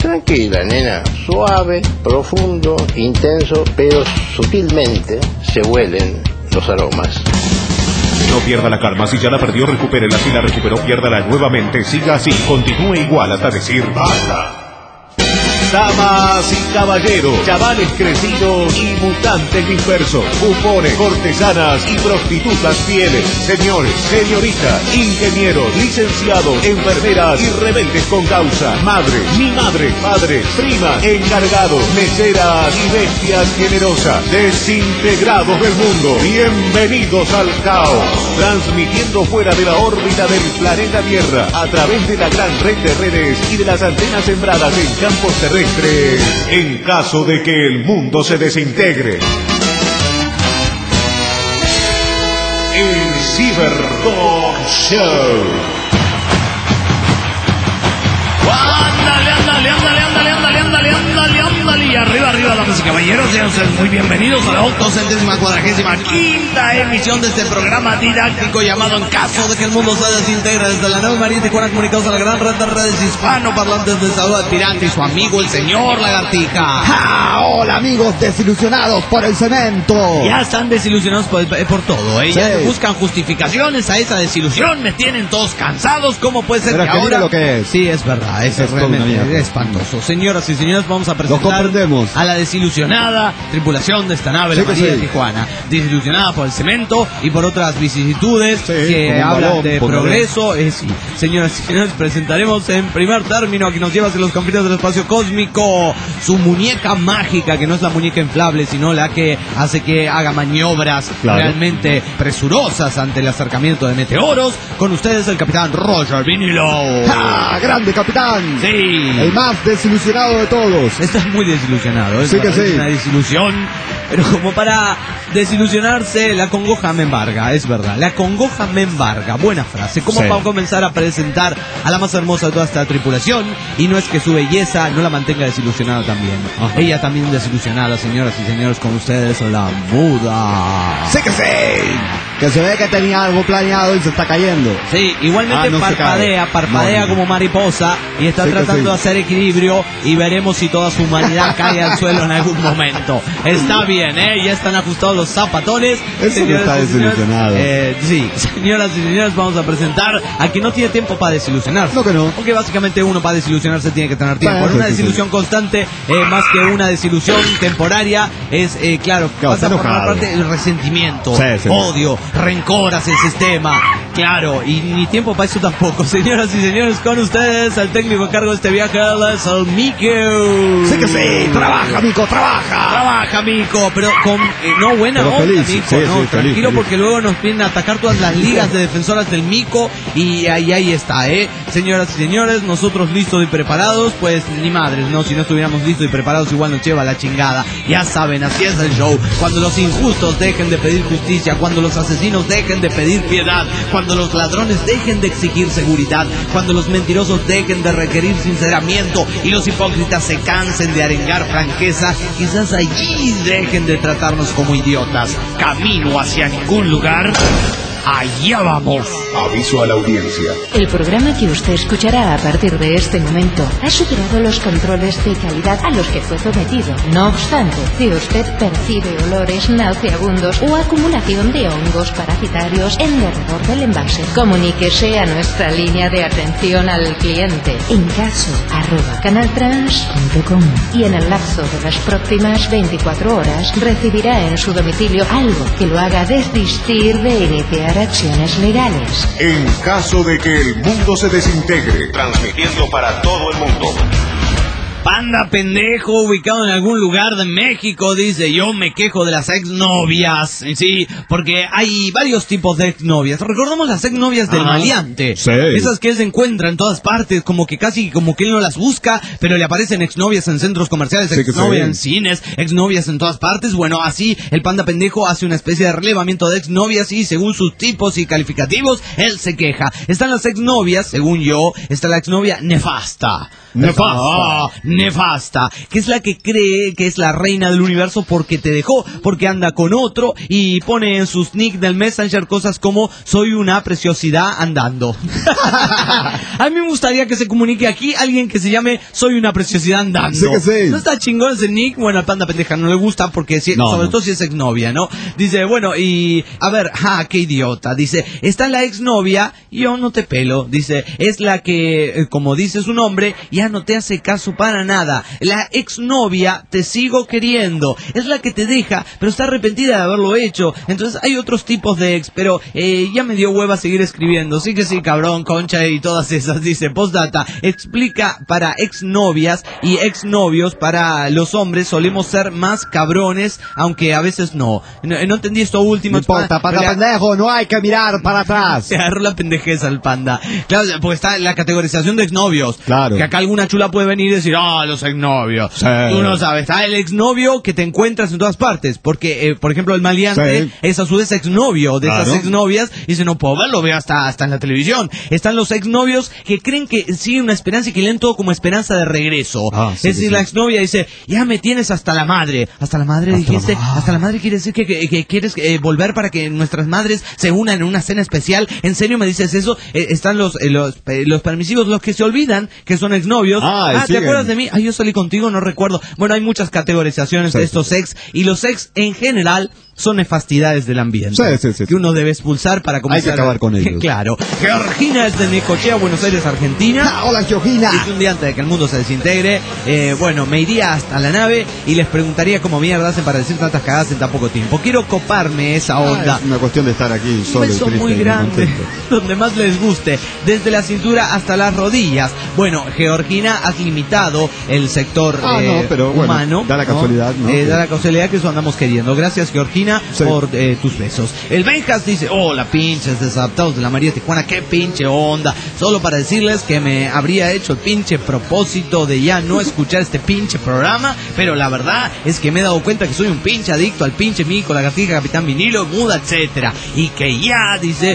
Tranquila, nena, suave, profundo, intenso, pero sutilmente se huelen los aromas. No pierda la calma, si ya la perdió, recupérela, si la recuperó, piérdala nuevamente, siga así, continúe igual hasta decir basta. Damas y caballeros, chavales crecidos y mutantes dispersos, bufones, cortesanas y prostitutas fieles, señores, señoritas, ingenieros, licenciados, enfermeras y rebeldes con causa, madres, mi madre, padres, primas, encargados, meseras y bestias generosas, desintegrados del mundo, bienvenidos al caos, transmitiendo fuera de la órbita del planeta Tierra, a través de la gran red de redes y de las antenas sembradas en campos terrestres, en caso de que el mundo se desintegre. El Ciberdog Show. Y arriba, damas y caballeros, sean ustedes muy bienvenidos a la 845ª emisión de este programa didáctico llamado En caso de que el mundo se desintegre, desde la Nueva María Tijuana, comunicados a la gran red de redes hispanoparlantes de Salud Aspirante y su amigo el señor Lagartija. ¡Ja! Hola amigos desilusionados por el cemento. Ya están desilusionados por todo, ¿eh? Sí. Ya buscan justificaciones a esa desilusión, me tienen todos cansados. ¿Cómo puede ser Pero que que ahora? diga lo que es. Sí, es verdad, es toda una realmente mierda. espantoso. Señoras y señores, vamos a presentar comprendemos. a la desilusionada tripulación de esta nave, Sí la que María sí. Tijuana, desilusionada por el cemento y por otras vicisitudes Sí, que como hablan balón, de por progreso. Sí. Señoras y señores, presentaremos en primer término a quien nos lleva hacia los confines del espacio cósmico, su muñeca mágica, que no es la muñeca inflable, sino la que hace que haga maniobras realmente presurosas ante el acercamiento de meteoros. Con ustedes el capitán Roger Vinilo. ¡Ja! ¡Grande capitán! Sí. El más desilusionado de todos. Estás muy desilusionado, ¿eh? Sí que Es sí. una desilusión, pero como para desilusionarse, la congoja me embarga, es verdad. La congoja me embarga, buena frase. Como Sí. para comenzar a presentar a la más hermosa de toda esta tripulación, y no es que su belleza no la mantenga desilusionada también. Ajá. Ella también desilusionada, señoras y señores, con ustedes, la muda. ¡Sí que sí! Que se ve que tenía algo planeado y se está cayendo. Sí, igualmente No se parpadea cae. como mariposa y está Sí que tratando sí. de hacer equilibrio, y veremos si toda su humanidad cae al suelo en algún momento. Está bien, ya están ajustados los zapatones. Eso no está y señores, desilusionado. sí, señoras y señores, vamos a presentar a quien no tiene tiempo para desilusionarse. No que no. Porque básicamente uno para desilusionarse tiene que tener tiempo. Bueno, Una sí, desilusión constante, más que una desilusión temporaria, es, claro, Claro, pasa está por una enojado. parte el resentimiento, Sí, sí. odio, rencor hacia el sistema. Claro, y ni tiempo para eso tampoco. Señoras y señores, con ustedes, el técnico a cargo de este viaje, él es el Mico. ¡Sí que sí! ¡Trabaja, Mico, trabaja! Trabaja, Mico, pero con no buena Pero onda, feliz, Mico, sí, no, sí, tranquilo, feliz. porque luego nos vienen a atacar todas las ligas de defensoras del Mico, y ahí está, señoras y señores, nosotros listos y preparados, pues ni madres, no, si no estuviéramos listos y preparados igual nos lleva la chingada. Ya saben, así es el show. Cuando los injustos dejen de pedir justicia, cuando los asesinos dejen de pedir piedad, cuando los ladrones dejen de exigir seguridad, cuando los mentirosos dejen de requerir sinceramiento y los hipócritas se cansen de arengar franqueza, quizás allí dejen de tratarnos como idiotas. Camino hacia ningún lugar. Allá vamos. Aviso a la audiencia. El programa que usted escuchará a partir de este momento ha superado los controles de calidad a los que fue sometido. No obstante, si usted percibe olores nauseabundos o acumulación de hongos parasitarios en derredor del envase, comuníquese a nuestra línea de atención al cliente encaso@canaltrans.com, y en el lapso de las próximas 24 horas recibirá en su domicilio algo que lo haga desistir de iniciar acciones legales. En caso de que el mundo se desintegre, transmitiendo para todo el mundo. Panda pendejo ubicado en algún lugar de México dice: yo me quejo de las exnovias. Sí, porque hay varios tipos de exnovias. Recordamos las exnovias del maleante. Sí. Esas que él se encuentra en todas partes, como que casi como que él no las busca, pero le aparecen exnovias en centros comerciales, Sí que exnovias sí. en cines, exnovias en todas partes. Bueno, así el panda pendejo hace una especie de relevamiento de exnovias y según sus tipos y calificativos, él se queja. Están las exnovias, según yo, está la exnovia nefasta. Nefasta. Nefasta. nefasta, que es la que cree que es la reina del universo porque te dejó, porque anda con otro y pone en sus nick del Messenger cosas como soy una preciosidad andando. A mí me gustaría que se comunique aquí alguien que se llame soy una preciosidad andando. Sí que sí. ¿No está chingón ese nick? Bueno, al panda pendeja no le gusta porque sobre todo si es exnovia, ¿no? Dice, bueno, y a ver, qué idiota. Dice, está la exnovia, yo no te pelo. Dice, es la que, como dice su nombre, ya no te hace caso para nada. La exnovia te sigo queriendo. Es la que te deja, pero está arrepentida de haberlo hecho. Entonces hay otros tipos de ex, pero ya me dio hueva seguir escribiendo. Sí que sí, cabrón, concha y todas esas. Dice, postdata, explica para exnovias y exnovios, para los hombres solemos ser más cabrones, aunque a veces no. No entendí esto último. No importa, panda pendejo, no hay que mirar para atrás. Se agarró la pendejeza al panda. Claro, porque está la categorización de exnovios. Claro. Que acá alguna chula puede venir y decir, los exnovios. Sí. Tú no sabes, está el exnovio que te encuentras en todas partes. Porque, por ejemplo, el maleante es a su vez exnovio de esas exnovias. Y dice, no puedo verlo, lo veo hasta en la televisión. Están los exnovios que creen que siguen una esperanza y que leen todo como esperanza de regreso. Es decir, la exnovia dice, ya me tienes hasta la madre. Hasta la madre dijiste, hasta la madre quiere decir que quieres volver para que nuestras madres se unan en una cena especial. ¿En serio me dices eso? Están los permisivos, los que se olvidan que son exnovios. ¿Te acuerdas de mí? Yo salí contigo, no recuerdo. Bueno, hay muchas categorizaciones de estos ex, y los ex en general son nefastidades del ambiente que uno debe expulsar para comenzar. Hay que acabar con ellos. Claro. Georgina es de Necochea, Buenos Aires, Argentina. Hola, Georgina. Y un día antes de que el mundo se desintegre, bueno, me iría hasta la nave y les preguntaría cómo mierda hacen para decir tantas cagadas en tan poco tiempo. Quiero coparme esa onda. Es una cuestión de estar aquí solo. Un beso muy grande, donde más les guste, desde la cintura hasta las rodillas. Bueno, Georgina, has limitado el sector pero humano. Bueno, da la casualidad, ¿no? Da la casualidad que eso andamos queriendo. Gracias, Georgina, por tus besos. El Benjas dice, hola pinches desadaptados de la María Tijuana, qué pinche onda. Solo para decirles que me habría hecho el pinche propósito de ya no escuchar este pinche programa, pero la verdad es que me he dado cuenta que soy un pinche adicto al pinche Mico, Lagartija, Capitán Vinilo, Muda, etcétera. Y que ya, dice,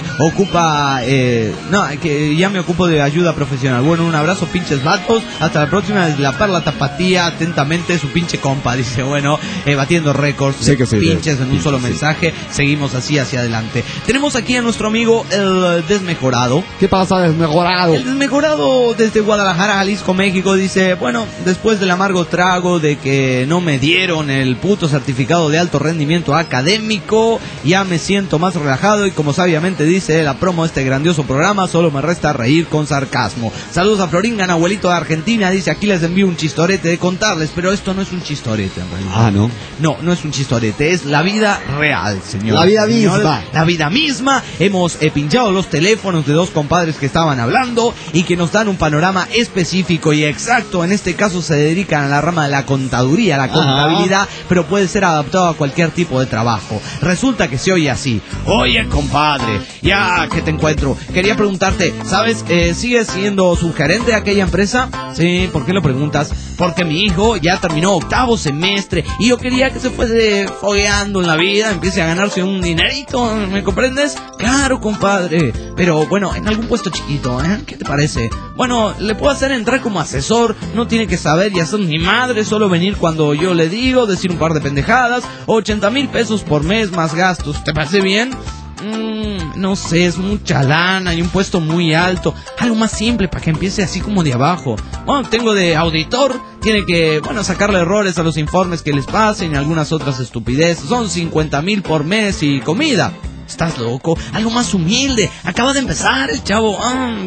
que ya me ocupo de ayuda profesional. Bueno, un abrazo, pinches vatos. Hasta la próxima, desde la Perla Tapatía, atentamente su pinche compa. Dice, bueno, batiendo récords de pinches en un solo mensaje. Seguimos así hacia adelante. Tenemos aquí a nuestro amigo el Desmejorado. ¿Qué pasa, Desmejorado? El Desmejorado desde Guadalajara, Jalisco, México, dice, bueno, después del amargo trago de que no me dieron el puto certificado de alto rendimiento académico, ya me siento más relajado y, como sabiamente dice la promo de este grandioso programa, solo me resta reír con sarcasmo. Saludos a Floringan, abuelito de Argentina. Dice, aquí les envío un chistorete de contarles, pero esto no es un chistorete en realidad. ¿No? No es un chistorete, es la vida real, señor. La vida misma. La vida misma. Hemos pinchado los teléfonos de dos compadres que estaban hablando y que nos dan un panorama específico y exacto. En este caso se dedican a la rama de la contaduría, la contabilidad, pero puede ser adaptado a cualquier tipo de trabajo. Resulta que se oye así: oye, compadre, ya que te encuentro, quería preguntarte, ¿sabes? ¿Sigues siendo subgerente de aquella empresa? Sí, ¿por qué lo preguntas? Porque mi hijo ya terminó 8º semestre y yo quería que se fuese fogueando en la vida, empiece a ganarse un dinerito, ¿me comprendes? Claro, compadre, pero bueno, en algún puesto chiquito, ¿qué te parece? Bueno, le puedo hacer entrar como asesor, no tiene que saber y hacer ni madre, solo venir cuando yo le digo, decir un par de pendejadas, 80,000 pesos por mes más gastos, ¿te parece bien? No sé, es mucha lana y un puesto muy alto. Algo más simple para que empiece así como de abajo. Bueno, tengo de auditor, tiene que, sacarle errores a los informes que les pasen y algunas otras estupideces. Son 50,000 por mes y comida. ¿Estás loco? Algo más humilde. Acaba de empezar el chavo.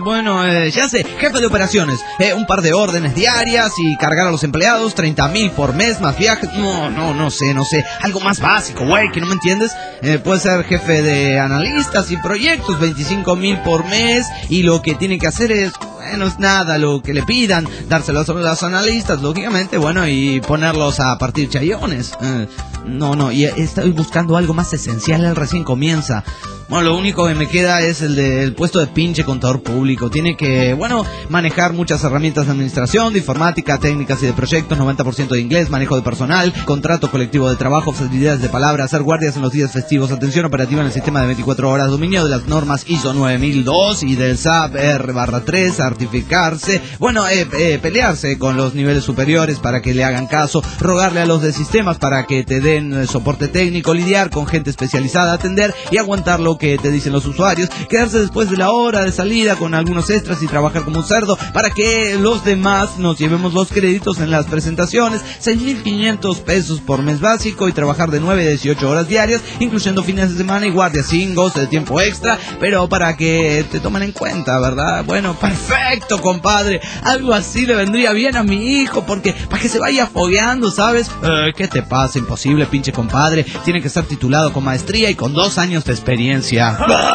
Ya sé, jefe de operaciones. Un par de órdenes diarias y cargar a los empleados, 30,000 por mes, más viajes. No sé. Algo más básico, güey, que no me entiendes. Puede ser jefe de analistas y proyectos, 25,000 por mes. Y lo que tiene que hacer es, es nada, lo que le pidan, dárselos a los analistas, lógicamente, y ponerlos a partir chayones. Y estoy buscando algo más esencial. Él recién comienza empresa. Bueno, lo único que me queda es el puesto de pinche contador público. Tiene que, manejar muchas herramientas de administración, de informática, técnicas y de proyectos, 90% de inglés, manejo de personal, contrato colectivo de trabajo, facilidades de palabra, hacer guardias en los días festivos, atención operativa en el sistema de 24 horas, dominio de las normas ISO 9002 y del SAP R/3, certificarse, pelearse con los niveles superiores para que le hagan caso, rogarle a los de sistemas para que te den soporte técnico, lidiar con gente especializada, atender y aguantar lo que te dicen los usuarios, quedarse después de la hora de salida con algunos extras y trabajar como un cerdo para que los demás nos llevemos los créditos en las presentaciones, 6.500 pesos por mes básico y trabajar de 9 a 18 horas diarias, incluyendo fines de semana y guardias sin goce de tiempo extra, pero para que te tomen en cuenta, ¿verdad? Bueno, perfecto, compadre, algo así le vendría bien a mi hijo, porque para que se vaya fogueando, ¿sabes? ¿Qué te pasa? Imposible, pinche compadre, tiene que estar titulado con maestría y con 2 años de experiencia. Es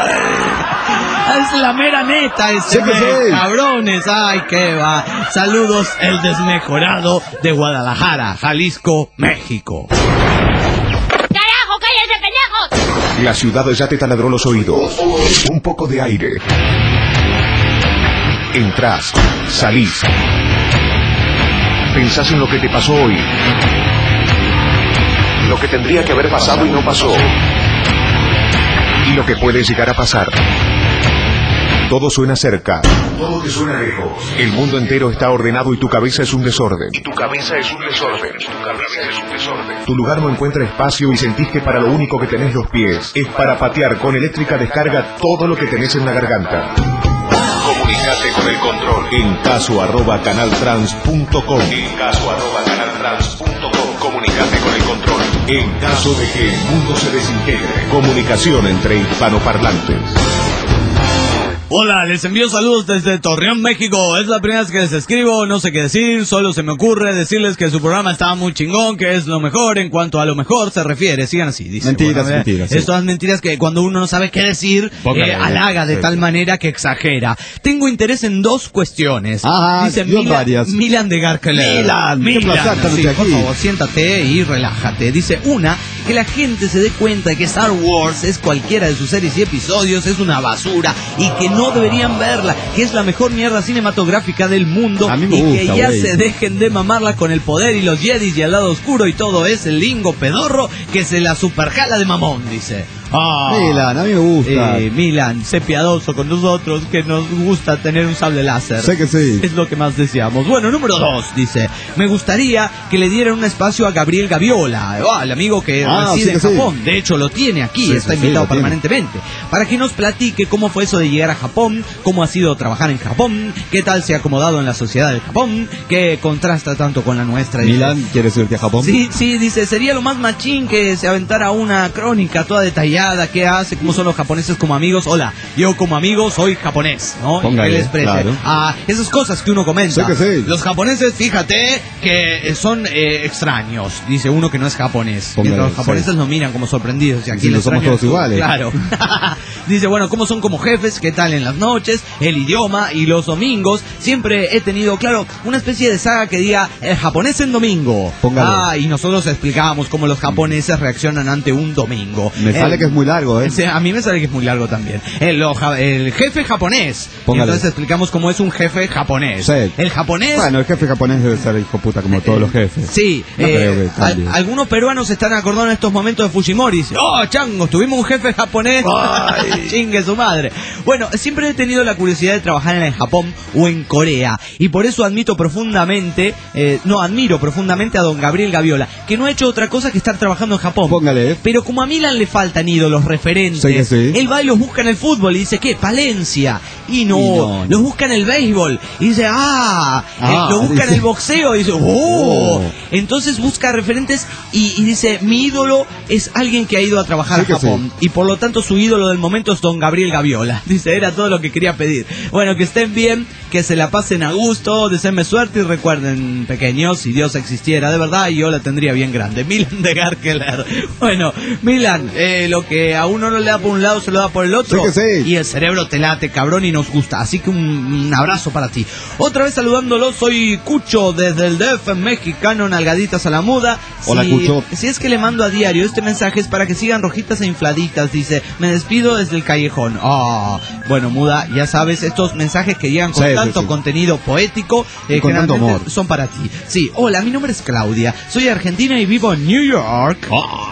la mera neta Sí. cabrones. Ay, qué va. Saludos, el desmejorado de Guadalajara, Jalisco, México. ¡Carajo, cállense, pendejos! La ciudad ya te taladró los oídos. Un poco de aire. Entrás, salís. Pensás en lo que te pasó hoy. Lo que tendría que haber pasado y no pasó. Y lo que puede llegar a pasar. Todo suena cerca. Todo te suena lejos. El mundo entero está ordenado y tu cabeza es un desorden. Tu lugar no encuentra espacio y sentís que para lo único que tenés los pies es para patear con eléctrica descarga todo lo que tenés en la garganta. Comunicate con el control en caso@canaltrans.com. Comunicate con el control en caso de que el mundo se desintegre. Comunicación entre hispanoparlantes. Hola, les envío saludos desde Torreón, México. Es la primera vez que les escribo, no sé qué decir, solo se me ocurre decirles que su programa está muy chingón, que es lo mejor en cuanto a lo mejor se refiere. Sigan así, dice. Mentiras. Sí. Es todas mentiras que cuando uno no sabe qué decir, halaga de tal manera que exagera. Tengo interés en 2 cuestiones. Dice varias. Milan de Garkeler. Milan, qué placer tenerte sí, aquí. por favor, siéntate y relájate. Dice, una, que la gente se dé cuenta de que Star Wars es cualquiera de sus series y episodios, es una basura y que no deberían verla, que es la mejor mierda cinematográfica del mundo. A mí me y gusta, que ya wey. se dejen de mamarla con el poder y los jedis y el lado oscuro y todo ese lingo pedorro que se la superjala de mamón, dice. Milan, a mí me gusta. Milan, sé piadoso con nosotros, que nos gusta tener un sable láser. Sé que sí. Es lo que más deseamos. Bueno, número 2, dice, me gustaría que le dieran un espacio a Gabriel Gaviola, el amigo que reside en Japón. Sí. De hecho, lo tiene aquí, Sí, está sí, invitado lo tiene. permanentemente, para que nos platique cómo fue eso de llegar a Japón, cómo ha sido trabajar en Japón, qué tal se ha acomodado en la sociedad de Japón, que contrasta tanto con la nuestra. Milan, ¿quieres irte a Japón? Sí, dice, sería lo más machín que se aventara una crónica toda detallada, qué hace, cómo son los japoneses como amigos. Hola, yo como amigo soy japonés, ¿no? Póngale, Y que les preste claro. esas cosas que uno comenta. Sé que sí. Los japoneses, fíjate, que son extraños, dice uno que no es japonés. Póngale, Mientras los japoneses sí. nos miran como sorprendidos. Y aquí Sí, el no somos extraño todos iguales. Claro. Dice, bueno, cómo son como jefes, qué tal en las noches, el idioma y los domingos. Siempre he tenido, claro, una especie de saga que diga el japonés en domingo. Póngale. Y nosotros explicábamos cómo los japoneses reaccionan ante un domingo. Me sale que es muy largo, ¿eh? A mí me sale que es muy largo también. El jefe japonés. Póngale. Entonces explicamos cómo es un jefe japonés. Sí. El japonés... Bueno, el jefe japonés debe ser hijo puta como todos los jefes. Sí, No creo que cambie. algunos peruanos se están acordando en estos momentos de Fujimori. Dice, chango, tuvimos un jefe japonés. Chingue su madre. Bueno, siempre he tenido la curiosidad de trabajar en Japón o en Corea. Y por eso admiro profundamente a don Gabriel Gaviola, que no ha hecho otra cosa que estar trabajando en Japón. Póngale. Pero como a Milan le faltan ídolos referentes, Sí que sí. él va y los busca en el fútbol y dice, ¿qué? Palencia. Y no. Los busca en el béisbol. Y dice, lo busca en dice. el boxeo. Y dice, Entonces busca referentes y dice, mi ídolo es alguien que ha ido a trabajar Sí que a Japón. sí. Y por lo tanto su ídolo del momento es don Gabriel Gaviola. Dice, era todo lo que quería pedir. Bueno, que estén bien, que se la pasen a gusto, deseenme suerte y recuerden, pequeños, si Dios existiera de verdad, yo la tendría bien grande. Milan de Garkeler. Bueno, Milan, lo que a uno no le da por un lado se lo da por el otro. Sí que sí. Y el cerebro te late, cabrón, y nos gusta. Así que un abrazo para ti. Otra vez saludándolo, soy Cucho desde el DF mexicano, nalgaditas a la muda. Hola, Cucho. Si es que le mando a diario este mensaje es para que sigan rojitas e infladitas. Dice, me despido desde el callejón. Bueno, muda, ya sabes, estos mensajes que llegan con tanto contenido poético, con tanto amor, son para ti. Sí, hola, mi nombre es Claudia, soy argentina y vivo en New York.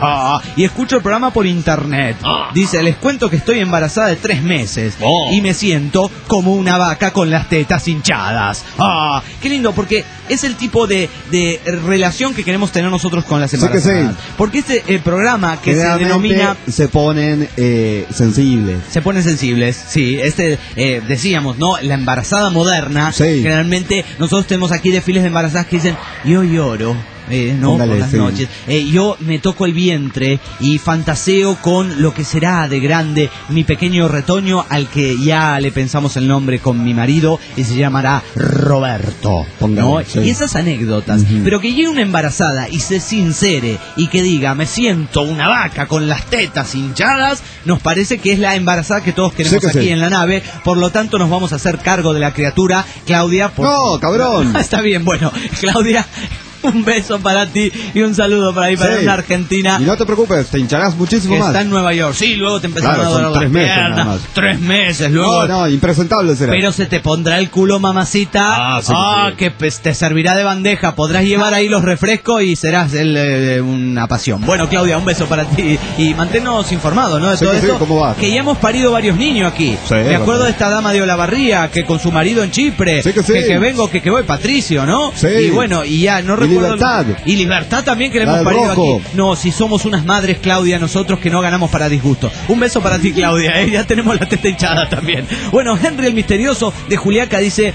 Y escucho el programa por internet. Dice, les cuento que estoy embarazada de 3 meses y me siento como una vaca con las tetas hinchadas. Qué lindo, porque es el tipo de relación que queremos tener nosotros con las embarazadas. Porque este programa que se denomina... se ponen sensibles. Se ponen sensibles, sí. Decíamos, ¿no? La embarazada moderna. Generalmente nosotros tenemos aquí desfiles de embarazadas que dicen, yo lloro. Por las noches. Yo me toco el vientre y fantaseo con lo que será de grande mi pequeño retoño, al que ya le pensamos el nombre con mi marido y se llamará Roberto. Y esas anécdotas. Pero que llegue una embarazada y se sincere y que diga, me siento una vaca con las tetas hinchadas, nos parece que es la embarazada que todos queremos aquí en la nave. Por lo tanto, nos vamos a hacer cargo de la criatura. Claudia, ¡no, cabrón! Está bien, bueno, Claudia, un beso para ti y un saludo para ahí, para una Argentina. Y no te preocupes, te hincharás muchísimo más. Está en Nueva York. Sí, luego te empezarán a doler las piernas. 3 meses, luego. No, impresentable será. Pero se te pondrá el culo, mamacita. Que te servirá de bandeja. Podrás llevar ahí los refrescos y serás una pasión. Bueno, Claudia, un beso para ti. Y manténnos informados, ¿no? De todo esto. ¿Cómo va? Que ya hemos parido varios niños aquí. Me acuerdo de esta dama de Olavarría, que con su marido en Chipre. Que vengo, que voy, Patricio, ¿no? Y bueno, y ya no recuerdo. Libertad. Y Libertad también, que le hemos parido aquí. No, si somos unas madres, Claudia, nosotros que no ganamos para disgusto. Un beso para ti, Claudia, ya tenemos la teta hinchada también. Bueno, Henry el Misterioso de Juliaca dice,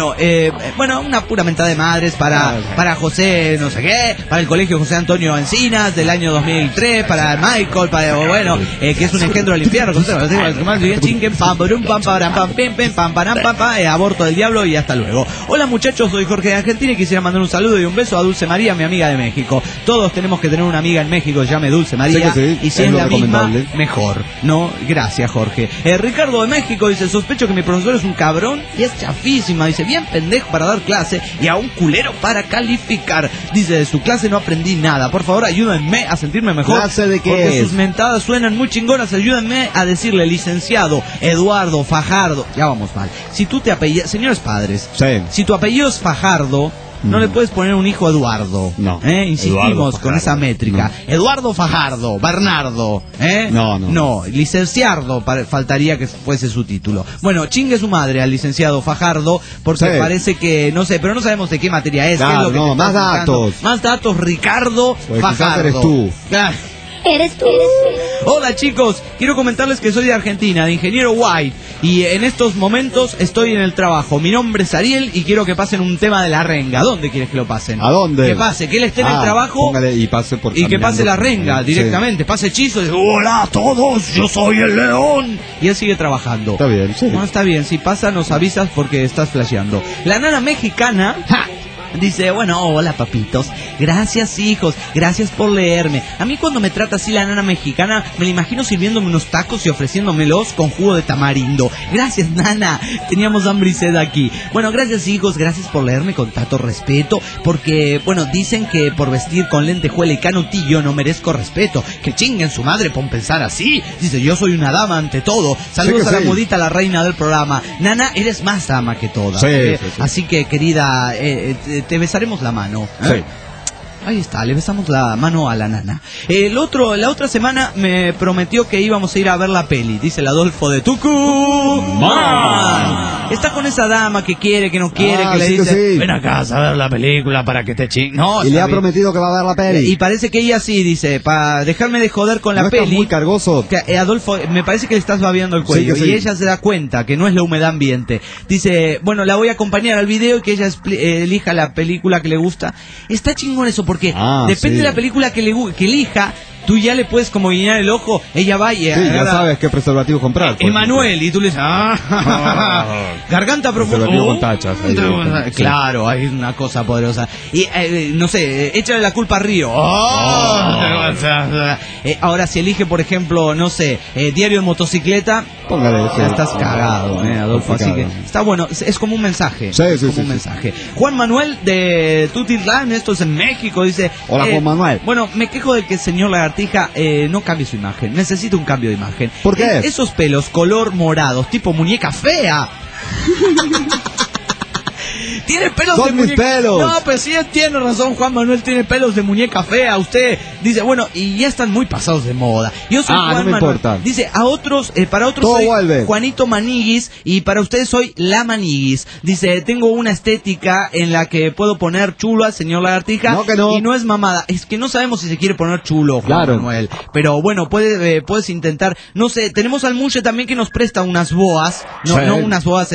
una pura mentada de madres para José, no sé qué, para el colegio José Antonio Encinas del año 2003, para Michael, que es un engendro del infierno, aborto del diablo y hasta luego. Hola muchachos, soy Jorge de Argentina y quisiera mandar un saludo y un beso a Dulce María, mi amiga de México. Todos tenemos que tener una amiga en México que se llame Dulce María, y si es la misma, mejor. No, gracias, Jorge. Ricardo de México dice, sospecho que mi profesor es un cabrón y es chafísima. Dice, bien pendejo para dar clase y a un culero para calificar. Dice, de su clase no aprendí nada. Por favor, ayúdenme a sentirme mejor. ¿Clase de qué porque es? Sus mentadas suenan muy chingonas. Ayúdenme a decirle, licenciado Eduardo Fajardo. Ya vamos mal. Si tú te apellidas, señores padres, si tu apellido es Fajardo, no le puedes poner un hijo Eduardo. No. Insistimos con esa métrica. No. Eduardo Fajardo, Bernardo. No. Licenciardo, faltaría que fuese su título. Bueno, chingue su madre al licenciado Fajardo, porque parece que, no sé, pero no sabemos de qué materia es. Claro, ¿qué es lo que más datos. Más datos, Ricardo Fajardo. Eres tú. Claro. Eres tú. Hola chicos, quiero comentarles que soy de Argentina, de Ingeniero White, y en estos momentos estoy en el trabajo. Mi nombre es Ariel y quiero que pasen un tema de la renga. ¿Dónde quieres que lo pasen? ¿A dónde? Que pase, que él esté en el trabajo y pase por y que pase la renga directamente, pase hechizo y dice, hola a todos, yo soy el león. Y él sigue trabajando. Está bien, sí. No, está bien, si pasa nos avisas porque estás flasheando. La nana mexicana... Dice, hola papitos, gracias hijos, gracias por leerme. A mí cuando me trata así la nana mexicana, me la imagino sirviéndome unos tacos y ofreciéndomelos con jugo de tamarindo. Gracias nana, teníamos hambre y sed aquí. Bueno, gracias hijos, gracias por leerme con tanto respeto, porque, dicen que por vestir con lentejuela y canutillo no merezco respeto. Que chinguen su madre por pensar así. Dice, yo soy una dama ante todo. Saludos a la mudita, la reina del programa. Nana, eres más dama que todas. Así que, querida, te besaremos la mano. Ahí está, le besamos la mano a la nana. La otra semana me prometió que íbamos a ir a ver la peli. Dice el Adolfo de Tucumán. Está con esa dama que quiere, que no quiere, que le dice, ven a casa a ver la película para que te ching. No, y le ha prometido que va a ver la peli. Y parece que ella sí, dice, para dejarme de joder con la peli. Está muy cargoso. Que, Adolfo, me parece que le estás babeando el cuello. Y ella se da cuenta que no es la humedad ambiente. Dice, la voy a acompañar al video y que ella elija la película que le gusta. Está chingón eso, porque depende de la película que elija, tú ya le puedes como guiñar el ojo, ella va y Sí, ya sabes qué preservativo comprar. Emanuel, y tú le dices, garganta profunda. Preservativo con tachas. Claro, hay una cosa poderosa. Y no sé, échale la culpa a Río. Ahora, si elige, por ejemplo, no sé, diario de motocicleta, póngale ese. ya estás cagado, Adolfo. Así que está bueno, es como un mensaje. Sí. Un mensaje. Juan Manuel de Tutitlán, esto es en México, dice: hola, Juan Manuel. Bueno, me quejo de que el señor Lagartija no cambie su imagen. Necesita un cambio de imagen. ¿Por qué? Esos pelos color morados, tipo muñeca fea. Tiene pelos Son de mis muñeca. pelos. No, pero sí tiene razón, Juan Manuel tiene pelos de muñeca fea. Usted dice, bueno, y ya están muy pasados de moda. Yo soy Juan no me Manuel. importa. Dice, para otros todo soy vuelve. Juanito Maniguis y para ustedes soy La Maniguis. Dice, tengo una estética en la que puedo poner chulo al señor Lagartija. No, que no. Y no es mamada. Es que no sabemos si se quiere poner chulo, Juan Claro. Manuel. Pero bueno, puedes intentar. No sé, tenemos al Mushe también que nos presta unas boas. No, Sí. no unas boas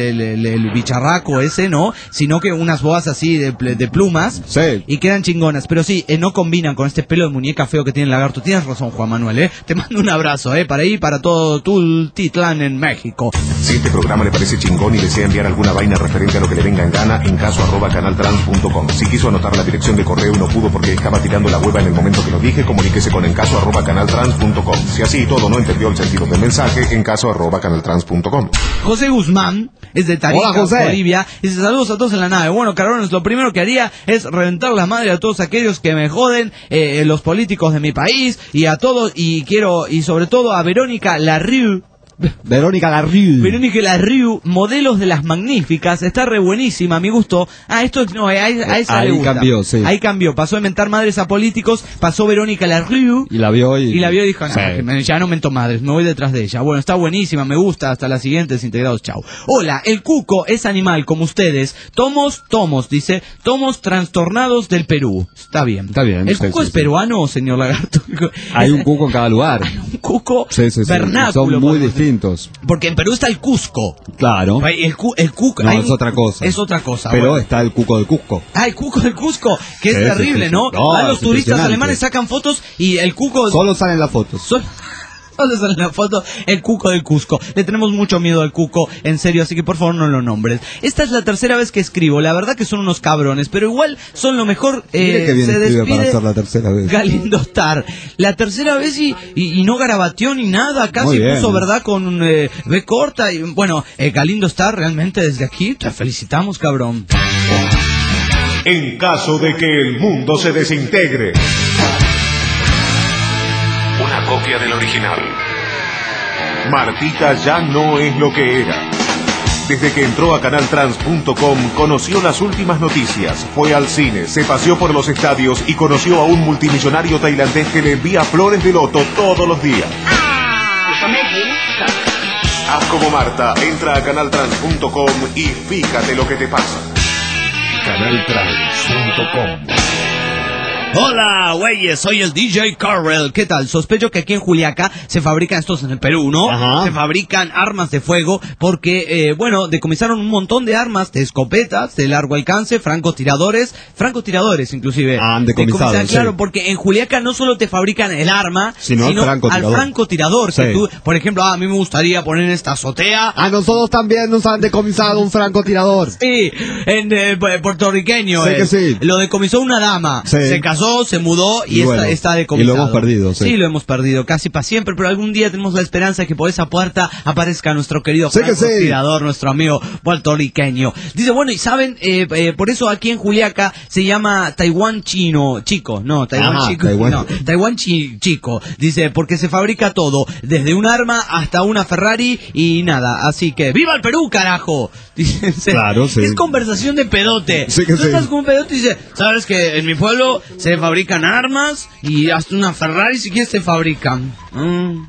el bicharraco ese, ¿no? Sino que unas boas así de plumas. Sí. Y quedan chingonas. Pero sí, no combinan con este pelo de muñeca feo que tiene el lagarto. Tienes razón, Juan Manuel, Te mando un abrazo, para ahí, para todo Tultitlán en México. Si este programa le parece chingón y desea enviar alguna vaina referente a lo que le venga en gana, en caso @canaltrans.com. Si quiso anotar la dirección de correo y no pudo porque estaba tirando la hueva en el momento que lo dije, comuníquese con encaso @canaltrans.com. Si así y todo no entendió el sentido del mensaje, encaso @canaltrans.com. José Guzmán es de Tarija, Hola, José. Bolivia. Dice, saludos a todos en la nave. Bueno, cabrones, lo primero que haría es reventar la madre a todos aquellos que me joden, los políticos de mi país, y a todos, y sobre todo a Verónica Larrieux. Verónica Larrieux, modelos de las magníficas, está re buenísima, a mi gusto. Esto no, a esa ahí le gusta. cambió, sí. Ahí cambió, pasó de mentar madres a políticos, pasó Verónica Larrieux. y la vio y dijo, no, sí. ya no mento madres, me voy detrás de ella. Bueno, está buenísima, me gusta, hasta la siguiente, desintegrados, chau. Hola, el cuco es animal como ustedes. Tomos, dice, tomos trastornados del Perú. Está bien. ¿El sí, cuco sí, es peruano, señor Lagarto? Hay un cuco en cada lugar. Un cuco Sí. vernáculo. Son muy distintos. Porque en Perú está el Cusco. Claro. El cuco. No, es otra cosa. Es otra cosa. Pero bueno. está el cuco del Cusco. El cuco del Cusco, que es Sí, terrible, sí. ¿no? No, Van los es turistas impresionante. alemanes, sacan fotos y el cuco... Solo salen las fotos. Solo sale en la foto el cuco del Cusco. Le tenemos mucho miedo al cuco, en serio, así que por favor no lo nombres. Esta es la tercera vez que escribo. La verdad que son unos cabrones, pero igual son lo mejor. Mire que bien se escribe despide para ser la tercera vez. Galindo Star. La tercera vez y no garabateó ni nada. Casi Muy bien. puso verdad con B corta. Y bueno, Galindo Star, realmente desde aquí te felicitamos, cabrón. En caso de que el mundo se desintegre. Una copia del original. Martita ya no es lo que era. Desde que entró a canaltrans.com conoció las últimas noticias, fue al cine, se paseó por los estadios y conoció a un multimillonario tailandés que le envía flores de loto todos los días. Haz como Marta, entra a canaltrans.com y fíjate lo que te pasa. canaltrans.com. Hola, güeyes, soy el DJ Carrell. ¿Qué tal? Sospecho que aquí en Juliaca se fabrican estos en el Perú, ¿no? Ajá. Se fabrican armas de fuego porque, decomisaron un montón de armas, de escopetas, de largo alcance, francotiradores inclusive. Han decomisado, sí. Claro, porque en Juliaca no solo te fabrican el arma, sino al francotirador. Que Sí. tú, por ejemplo, a mí me gustaría poner en esta azotea. A nosotros también nos han decomisado un francotirador. Sí, en puertorriqueño. Sí que sí. Lo decomisó una dama. Sí. Se casó, se mudó y bueno, está decomisado. y lo hemos perdido, sí. Sí, lo hemos perdido casi para siempre, pero algún día tenemos la esperanza de que por esa puerta aparezca nuestro querido Sí que sí. tirador, nuestro amigo puertorriqueño. Dice, bueno, y saben, por eso aquí en Juliaca se llama Taiwán chico. Taiwán chico. Dice, porque se fabrica todo, desde un arma hasta una Ferrari y nada. Así que, ¡viva el Perú, carajo! Dice, Claro, sí. Es conversación de pedote. Sí que Tú sí. estás con un pedote y dice, ¿sabes que en mi pueblo se fabrican armas y hasta una Ferrari si quieres se fabrican?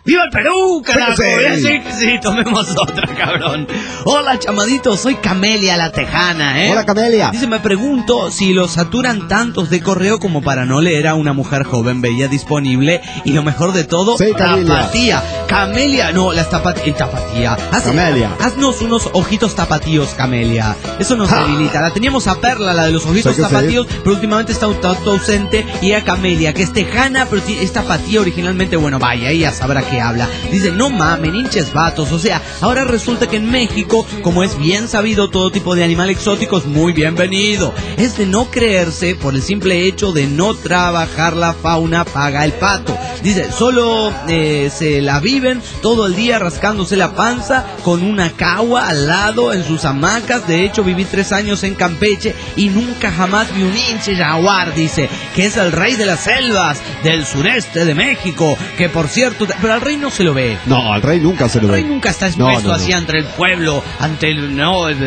¡Viva el Perú, carajo! Sí. Sí, tomemos otra, cabrón. Hola, chamadito, soy Camelia la Tejana, ¿eh? Hola, Camelia. Dice, me pregunto si los saturan tantos de correo como para no leer a una mujer joven, bella, disponible, y lo mejor de todo, Sí, Camelia. tapatía. Camelia, no, las tapatía. Camelia. Haznos unos ojitos tapatíos, Camelia. Eso nos debilita. La teníamos a Perla, la de los ojitos Sí que sí. tapatíos, pero últimamente está un tanto ausente, y a Camelia, que es tejana, pero es tapatía originalmente, bueno, vaya, ella sabrá qué habla. Dice, no mamen, hinches vatos. O sea, ahora resulta que en México, como es bien sabido, todo tipo de animal exótico es muy bienvenido. Es de no creerse por el simple hecho de no trabajar la fauna, paga el pato. Dice, solo se la viven todo el día rascándose la panza con una cagua al lado en sus hamacas. De hecho, viví 3 años en Campeche y nunca jamás vi un hinche jaguar, dice, que es el rey de las selvas del sureste de México, que por cierto, pero al rey no se lo ve. No, al rey nunca se lo El ve. rey nunca está expuesto así ante el pueblo, ante el... No, No,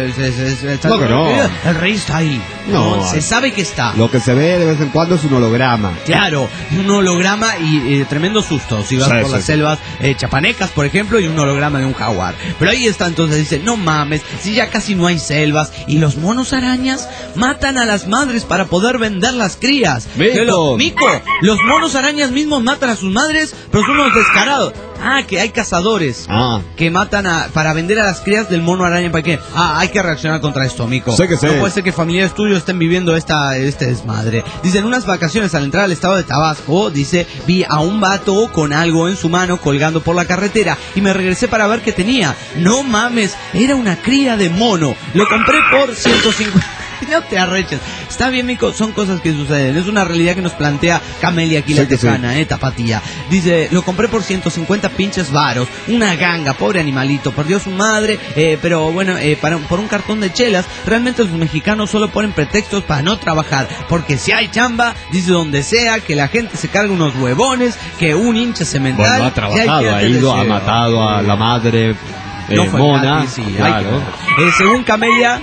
que no. El rey está ahí. No. Se sabe que está. Lo que se ve de vez en cuando es un holograma. Claro, un holograma y tremendo susto. Si vas Sí, por sí, las sí. selvas chapanecas, por ejemplo, y un holograma de un jaguar. Pero ahí está, entonces dice, no mames, si ya casi no hay selvas y los monos arañas matan a las madres para poder vender las crías. Mico, los monos arañas mismos matan a sus madres, pero son unos descarados. Ah, que hay cazadores que matan para vender a las crías del mono araña. ¿Para qué? Hay que reaccionar contra esto, mico. Sé que sé. No puede ser que familiares tuyos estén viviendo este desmadre. Dice, en unas vacaciones al entrar al estado de Tabasco, dice, vi a un vato con algo en su mano colgando por la carretera y me regresé para ver qué tenía. No mames, era una cría de mono. Lo compré por 150... No te arreches. Está bien, mico, son cosas que suceden. Es una realidad que nos plantea Camelia aquí, la tejana, tapatía. Dice, lo compré por 150 pinches varos. Una ganga, pobre animalito. Perdió su madre, pero bueno, por un cartón de chelas. Realmente los mexicanos solo ponen pretextos para no trabajar. Porque si hay chamba, dice donde sea, que la gente se carga unos huevones, que un hincha cemental. Bueno, ha trabajado, ha ido, ha matado a la madre no fue mona. gratis, sí, Claro. según Camelia...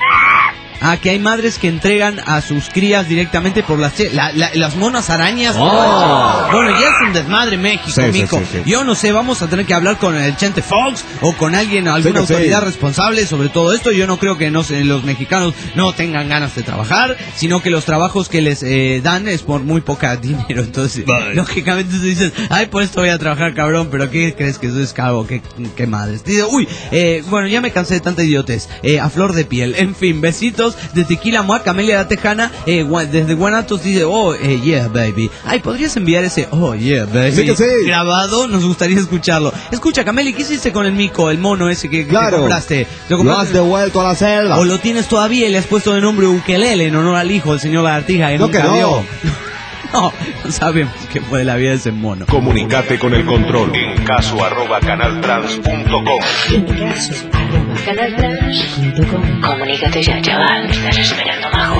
que hay madres que entregan a sus crías directamente por las monas arañas. Bueno, ya es un desmadre México, mico. Sí. Yo no sé, vamos a tener que hablar con el Chente Fox o con alguna autoridad responsable sobre todo esto. Yo no creo que los mexicanos no tengan ganas de trabajar, sino que los trabajos que les dan es por muy poca dinero. Entonces, lógicamente tú dices, ay, por esto voy a trabajar, cabrón, pero ¿qué crees que eso es cabo? ¿Qué madres? Dice, bueno, ya me cansé de tanta idiotez. A flor de piel. En fin, besitos de Tequila Moa, Camelia la Tejana, desde Guanatos dice, yeah, baby. Ay, ¿podrías enviar ese, yeah, baby? Sí que sí. Grabado, nos gustaría escucharlo. Escucha, Camelia, ¿qué hiciste con el mico, el mono ese que compraste? ¿Lo has devuelto a la selva? ¿O lo tienes todavía y le has puesto de nombre Ukelele en honor al hijo, el señor Lagartija, que nunca vio? No sabemos qué fue de la vida de ese mono. Comunicate con el control en caso@canaltrans.com. Caso@canaltrans.com. Comunícate ya, chaval. Estás esperando, majo.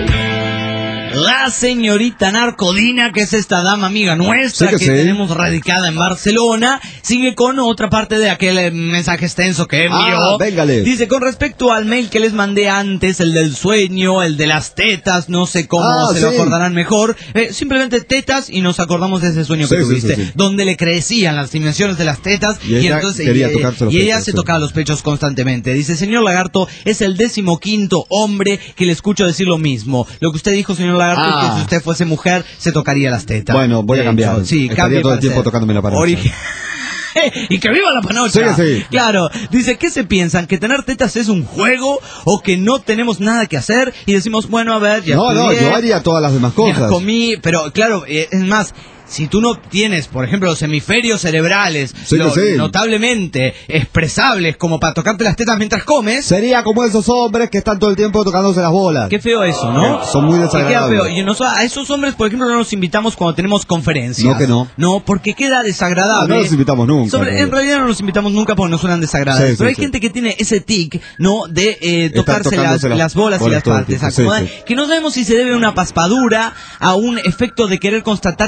La señorita Narcodina, que es esta dama amiga nuestra que tenemos radicada en Barcelona, sigue con otra parte de aquel mensaje extenso que envió. Véngale. Dice, con respecto al mail que les mandé antes, el del sueño, el de las tetas, no sé cómo lo acordarán mejor, simplemente tetas y nos acordamos de ese sueño que tuviste, donde le crecían las dimensiones de las tetas y entonces ella se tocaba los pechos constantemente. Dice, señor Lagarto, es el 15º hombre que le escucho decir lo mismo. Lo que usted dijo, señor Lagarto, que si usted fuese mujer se tocaría las tetas. Bueno, voy a cambiar. Sí, estaría todo el tiempo tocándome la panocha. Y que viva la panocha. Sí. Claro, dice, ¿qué se piensan? ¿Que tener tetas es un juego o que no tenemos nada que hacer? Y decimos, bueno, a ver, ya estudié, yo haría todas las demás cosas. ya comí, pero claro, es más, si tú no tienes, por ejemplo, los hemisferios cerebrales notablemente expresables como para tocarte las tetas mientras comes... Sería como esos hombres que están todo el tiempo tocándose las bolas. Qué feo eso, ¿no? Son muy desagradables. Qué feo. Y a esos hombres, por ejemplo, no los invitamos cuando tenemos conferencias. No, que no. No, porque queda desagradable. No los invitamos nunca. En realidad no los invitamos nunca porque nos suenan desagradables. Pero hay gente que tiene ese tic, ¿no? De tocarse las bolas y las partes. Que no sabemos si se debe a una paspadura, a un efecto de querer constatar que todavía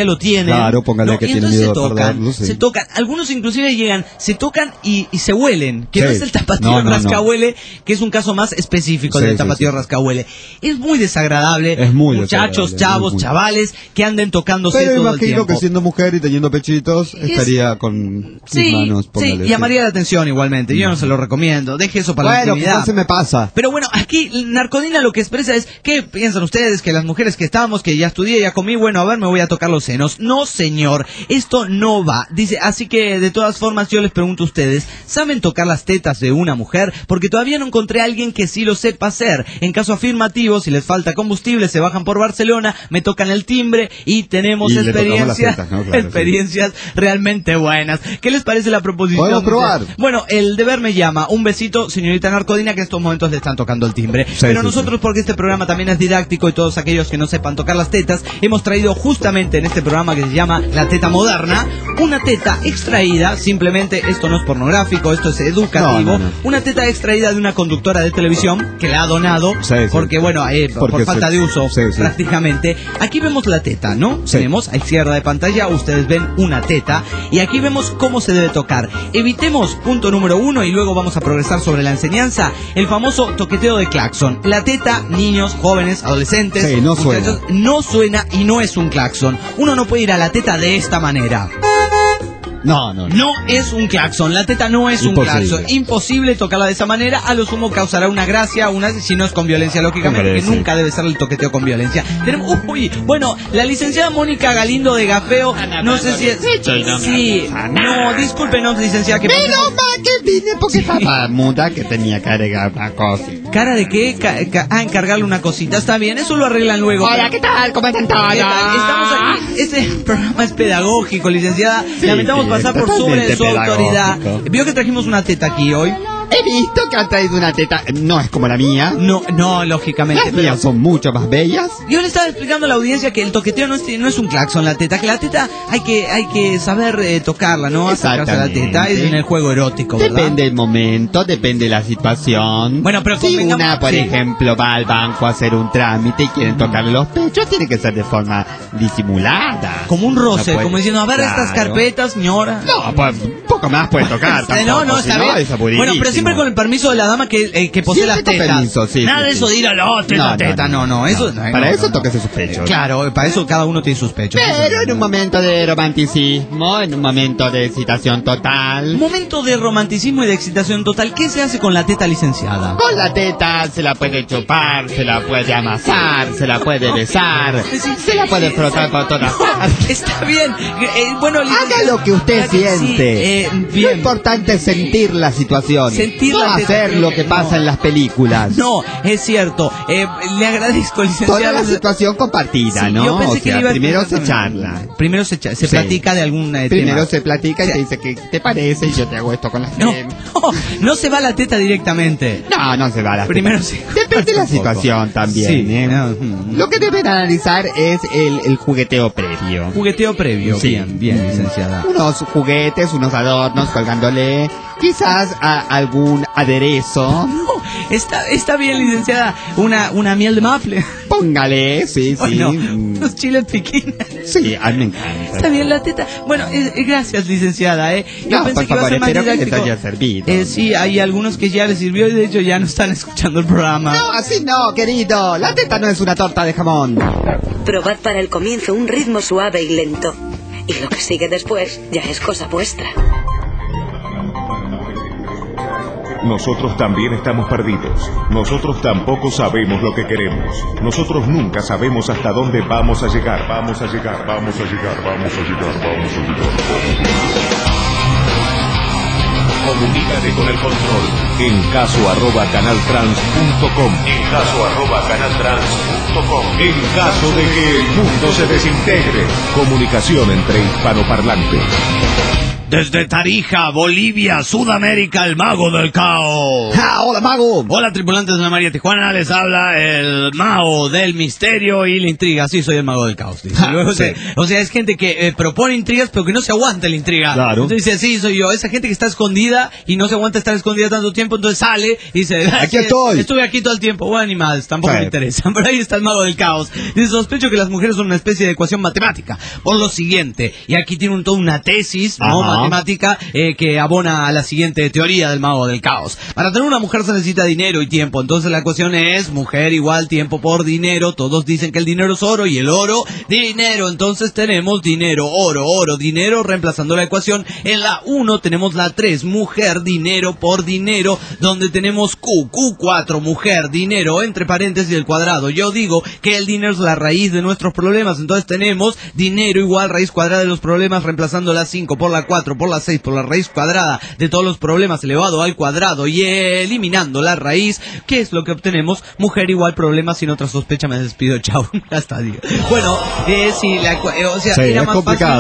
todavía lo tienen. Claro, póngale que tienen miedo de perderlo, sí. Se tocan, algunos inclusive llegan, se tocan y se huelen, que no es el tapatío rascahuele, que es un caso más específico del tapatío rascahuele. Es muy desagradable, muchachos, chavos, chavales, que anden tocándose todo el tiempo. Pero imagino que siendo mujer y teniendo pechitos, estaría con sus manos, póngale. Sí, llamaría la atención igualmente, yo no se lo recomiendo, deje eso para la intimidad. Bueno, se me pasa. Pero bueno, aquí Narcodina lo que expresa es, ¿qué piensan ustedes? Que las mujeres que estamos, que ya estudié, ya comí, bueno, a ver, me voy a tocar los senos. No, señor, esto no va. Dice, así que de todas formas yo les pregunto a ustedes, ¿saben tocar las tetas de una mujer? Porque todavía no encontré a alguien que sí lo sepa hacer. En caso afirmativo, si les falta combustible, se bajan por Barcelona, me tocan el timbre y tenemos experiencias, tetas, ¿no? Claro, experiencias realmente buenas. ¿Qué les parece la proposición? Podemos probar. Bueno, el deber me llama. Un besito, señorita Narcodina, que en estos momentos le están tocando el timbre. Pero nosotros, porque este programa también es didáctico y todos aquellos que no sepan tocar las tetas, hemos traído justamente en este programa que se llama La Teta Moderna, una teta extraída, simplemente esto no es pornográfico, esto es educativo, una teta extraída de una conductora de televisión que la ha donado, porque bueno, por falta de uso, prácticamente. Aquí vemos la teta, ¿no? Tenemos a izquierda de pantalla, ustedes ven una teta, y aquí vemos cómo se debe tocar. Evitemos, punto número 1, y luego vamos a progresar sobre la enseñanza, el famoso toqueteo de claxon. La teta, niños, jóvenes, adolescentes, no suena. No suena y no es un claxon. Uno no puede ir a la teta de esta manera. No es un claxon, la teta no es un claxon. Imposible tocarla de esa manera, a lo sumo causará una gracia, si no es con violencia, lógicamente, que nunca debe ser el toqueteo con violencia. Tenemos, bueno, la licenciada Mónica Galindo de Gafeo, no sé si es... discúlpenos, licenciada, que... Pero más que vine porque estaba muda que tenía que agregar una cosa. ¿Cara de qué? Encargarle una cosita, está bien, eso lo arreglan luego. Hola, ¿qué tal? ¿Cómo están todos? Estamos aquí, este programa es pedagógico, licenciada, lamentamos pasar por sobre su autoridad. Vio que trajimos una teta aquí hoy. He visto que han traído una teta, no es como la mía. No, lógicamente. Las mías son mucho más bellas. Yo le estaba explicando a la audiencia que el toqueteo no es un claxon, la teta, que la teta hay que saber tocarla, ¿no? Acercarse a la teta, es en el juego erótico, ¿verdad? Depende del momento, depende de la situación. Bueno, pero si una, por ejemplo, va al banco a hacer un trámite y quieren tocarle los pechos, tiene que ser de forma disimulada. Como un roce, como diciendo, a ver estas carpetas, señora. No, pues un poco más puede tocar. No, está bien. Bueno, pero siempre con el permiso de la dama que posee las tetas. Permiso, nada de eso de ir a la teta, eso. Para eso tóquese sus pechos. Claro, para eso cada uno tiene sus pechos. Pero en un momento de romanticismo, en un momento de excitación total. Momento de romanticismo y de excitación total, ¿qué se hace con la teta, licenciada? Con la teta se la puede chupar, se la puede amasar, se la puede besar, se la puede frotar por todas partes. Está bien. Bueno, haga lo que usted siente. Lo importante es sentir la situación. No hacer lo que pasa en las películas. No, es cierto. Le agradezco, licenciado. Toda la situación compartida, ¿no? Yo pensé que primero se charla. Primero se platica de algún Primero tema. se platica y te dice ¿qué te parece? Y yo te hago esto con la gente. No se va a la teta directamente. No se va a la Primero teta. Depende de la situación también. Lo que deben analizar es el jugueteo previo. Jugueteo previo. Bien, licenciada. Unos juguetes, unos adornos colgándole, quizás algún aderezo. Está bien, licenciada. Una miel de maple. Póngale, sí. Unos chiles piquines. Sí, a mí me encanta. Está bien la teta. Bueno, gracias, licenciada. Yo pensé que iba a ser más didáctico. Que te haya servido. Sí, hay algunos que ya les sirvió y de hecho ya no están escuchando el programa. No, así no, querido. La teta no es una torta de jamón. Probad para el comienzo un ritmo suave y lento. Y lo que sigue después ya es cosa vuestra. Nosotros también estamos perdidos. Nosotros tampoco sabemos lo que queremos. Nosotros nunca sabemos hasta dónde vamos a llegar. Comunícate con el control en caso@canaltrans.com. En caso de que el mundo se desintegre. Comunicación entre hispanoparlantes. Desde Tarija, Bolivia, Sudamérica, el mago del caos. ¡Ja! ¡Hola, mago! Hola, tripulantes de la María Tijuana, les habla el mago del misterio y la intriga. Sí, soy el mago del caos. Dice. Luego, sí. O sea, es gente que propone intrigas, pero que no se aguanta la intriga. Claro. Entonces dice, sí, soy yo. Esa gente que está escondida y no se aguanta estar escondida tanto tiempo, entonces sale y dice, aquí estoy. Estuve aquí todo el tiempo. Bueno, ni más, tampoco me interesa. Pero ahí está el mago del caos. Dice, sospecho que las mujeres son una especie de ecuación matemática. Por lo siguiente, y aquí tiene toda una tesis, ¿no? Matemática, que abona a la siguiente teoría del mago del caos. Para tener una mujer se necesita dinero y tiempo. Entonces la ecuación es mujer igual tiempo por dinero. Todos dicen que el dinero es oro y el oro, dinero. Entonces tenemos dinero, oro, dinero, reemplazando la ecuación. En la 1 tenemos la 3, mujer, dinero por dinero, donde tenemos Q4, mujer, dinero, entre paréntesis el cuadrado. Yo digo que el dinero es la raíz de nuestros problemas. Entonces tenemos dinero igual raíz cuadrada de los problemas, reemplazando la 5 por la 4 por la 6 por la raíz cuadrada de todos los problemas elevado al cuadrado y eliminando la raíz. ¿Qué es lo que obtenemos? Mujer igual problemas. Sin otra sospecha me despido, chao. Hasta digo. Bueno, sí, o sea, sí, era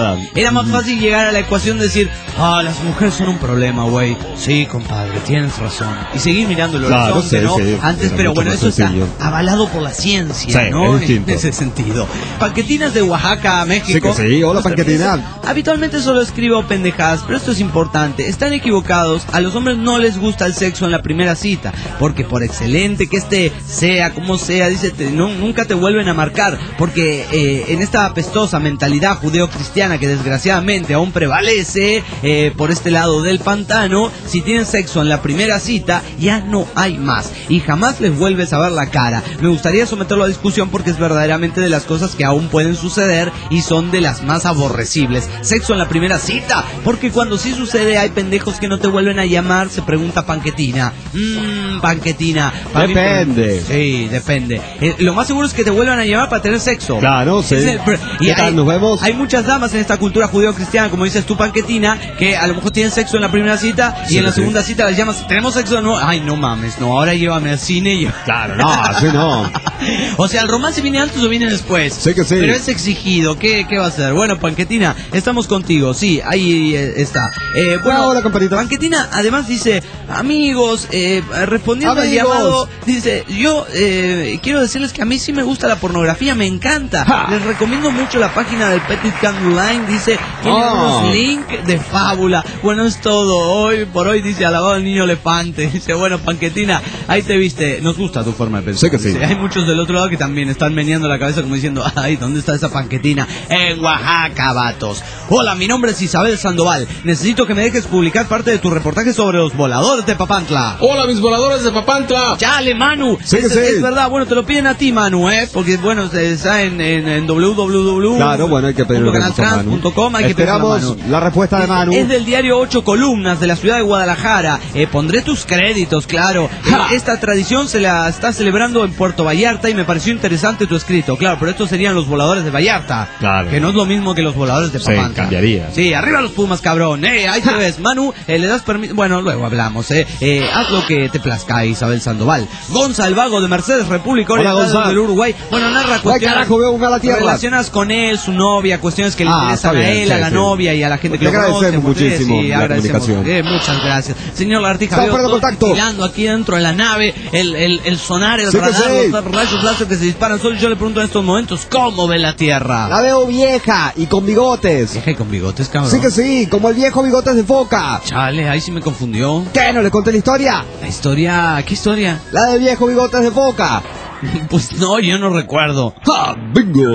más fácil llegar a la ecuación de decir, las mujeres son un problema, güey. Sí, compadre, tienes razón. Y seguir mirando el horizonte, ¿no? Antes, pero bueno, eso está avalado por la ciencia, ¿no? En ese sentido. Panquetinas de Oaxaca, México. Sí, hola, Panquetina. Habitualmente solo escribo pendejadas, pero esto es importante. Están equivocados. A los hombres no les gusta el sexo en la primera cita, porque por excelente que sea como sea, dice, nunca te vuelven a marcar, porque en esta apestosa mentalidad judeocristiana que desgraciadamente aún prevalece por este lado del pantano, si tienen sexo en la primera cita, ya no hay más, y jamás les vuelves a ver la cara. Me gustaría someterlo a discusión porque es verdaderamente de las cosas que aún pueden suceder y son de las más aborrecibles. Sexo en la primera cita, porque cuando sí sucede hay pendejos que no te vuelven a llamar, se pregunta Panquetina. Panquetina. Depende. Sí, depende. Lo más seguro es que te vuelvan a llamar para tener sexo. Claro, sí. Nos vemos. Hay muchas damas en esta cultura judeo-cristiana, como dices tú, Panquetina, que a lo mejor tienen sexo en la primera cita y en la segunda cita las llamas, ¿tenemos sexo? No, ay, no mames, no, ahora llévame al cine. Claro, no, así no. O sea, ¿el romance viene antes o viene después? Sí que sí. Pero es exigido, ¿qué va a hacer? Bueno, Panquetina, estamos contigo, sí, ahí está. Bueno, hola, compadrito. Panquetina además dice, amigos, respondiendo al llamado, dice, yo quiero decirles que a mí sí me gusta la pornografía, me encanta. Les recomiendo mucho la página del Petit Can Online, dice, tiene unos links de fábula. Bueno, es todo, hoy por hoy, dice, alabado el niño elefante. Dice, bueno, Panquetina, ahí te viste, nos gusta tu forma de pensar. Sí que sí. Dice, hay muchos del otro lado que también están meneando la cabeza como diciendo, ay, ¿dónde está esa Panquetina? En Oaxaca, vatos. Hola, mi nombre es Isabel Sandoval. Necesito que me dejes publicar parte de tu reportaje sobre los voladores de Papantla. Hola, mis voladores de Papantla. Chale, Manu. Sí, es verdad, bueno, te lo piden a ti, Manu, porque bueno, está en www. Claro, bueno, hay que pedirlo a Manu. Esperamos la respuesta de Manu. Es del diario 8 Columnas de la ciudad de Guadalajara. Pondré tus créditos, claro. Esta tradición se la está celebrando en Puerto Vallarta y me pareció interesante tu escrito. Claro, pero estos serían los voladores de Vallarta. Claro. Que no es lo mismo que los voladores de Papantla. Sí, cambiaría. Sí, arriba los Pumas, cabrón. Ahí te ves. Manu, le das permiso. Bueno, luego hablamos, haz lo que te plazca, Isabel Sandoval. Gonza, el vago de Mercedes, República Oriental del Uruguay. Bueno, narra cuestiones relacionadas con él, su novia, cuestiones que le interesan a él, a la novia y a la gente que lo conoce. Agradecemos muchísimo la comunicación. Muchas gracias. Señor Lagartija, veo vigilando aquí dentro de la nave, el sonar, el radar, los rayos láser que se disparan. Solo yo le pregunto en estos momentos, ¿cómo ve la Tierra? La veo vieja y con bigotes. ¿Vieja y con bigotes, cabrón? Sí que sí, como el viejo Bigotes de Foca. Chale, ahí sí me confundió. ¿Qué? ¿No le conté la historia? ¿La historia? ¿Qué historia? La del viejo Bigotes de Foca. Pues no, yo no recuerdo. ¡Ja! ¡Bingo!